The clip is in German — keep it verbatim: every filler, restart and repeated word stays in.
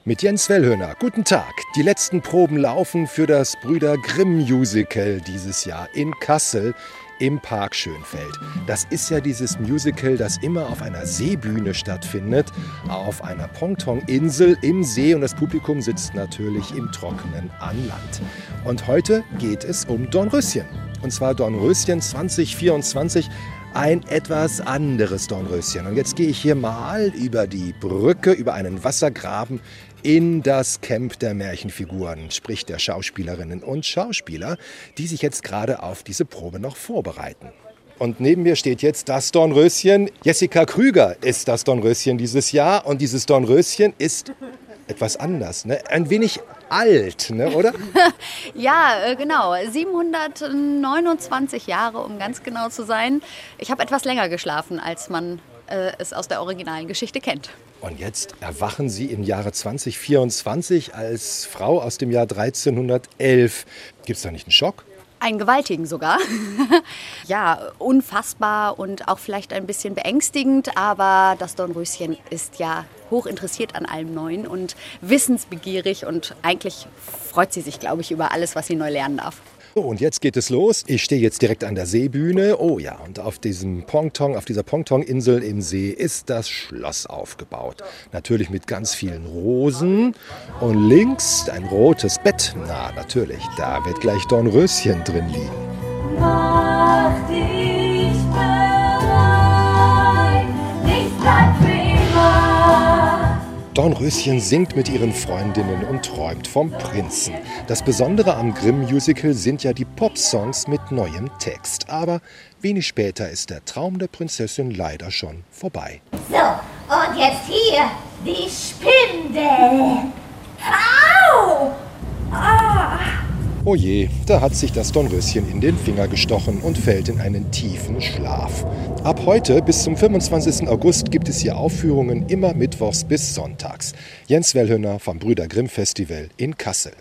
Mit Jens Wellhöhner. Guten Tag. Die letzten Proben laufen für das Brüder Grimm Musical dieses Jahr in Kassel im Park Schönfeld. Das ist ja dieses Musical, das immer auf einer Seebühne stattfindet, auf einer Ponton-Insel im See, und das Publikum sitzt natürlich im Trockenen an Land. Und heute geht es um Dornröschen. Und zwar Dornröschen zwanzig vierundzwanzig. Ein etwas anderes Dornröschen. Und jetzt gehe ich hier mal über die Brücke, über einen Wassergraben in das Camp der Märchenfiguren, sprich der Schauspielerinnen und Schauspieler, die sich jetzt gerade auf diese Probe noch vorbereiten. Und neben mir steht jetzt das Dornröschen. Jessica Krüger ist das Dornröschen dieses Jahr. Und dieses Dornröschen ist etwas anders, ne? Ein wenig alt, ne, oder? Ja, äh, genau. siebenhundertneunundzwanzig Jahre, um ganz genau zu sein. Ich habe etwas länger geschlafen, als man äh, es aus der originalen Geschichte kennt. Und jetzt erwachen Sie im Jahre zwanzig vierundzwanzig als Frau aus dem Jahr dreizehnhundertelf. Gibt es da nicht einen Schock? Einen gewaltigen sogar. Ja, unfassbar und auch vielleicht ein bisschen beängstigend, aber das Dornröschen ist ja hoch interessiert an allem Neuen und wissensbegierig, und eigentlich freut sie sich, glaube ich, über alles, was sie neu lernen darf. So, und jetzt geht es los. Ich stehe jetzt direkt an der Seebühne. Oh ja, und auf diesem Ponton, auf dieser Ponton-Insel im See ist das Schloss aufgebaut. Natürlich mit ganz vielen Rosen. Und links ein rotes Bett. Na, natürlich, da wird gleich Dornröschen drin liegen. Mach dich bereit, nichts bleibt für immer. Dornröschen singt mit ihren Freundinnen und träumt vom Prinzen. Das Besondere am Grimm-Musical sind ja die Popsongs mit neuem Text. Aber wenig später ist der Traum der Prinzessin leider schon vorbei. So, und jetzt hier die Spindel. Au! Ah! Oh je, da hat sich das Dornröschen in den Finger gestochen und fällt in einen tiefen Schlaf. Ab heute bis zum fünfundzwanzigsten August gibt es hier Aufführungen immer mittwochs bis sonntags. Jens Wellhöhner vom Brüder Grimm Festival in Kassel.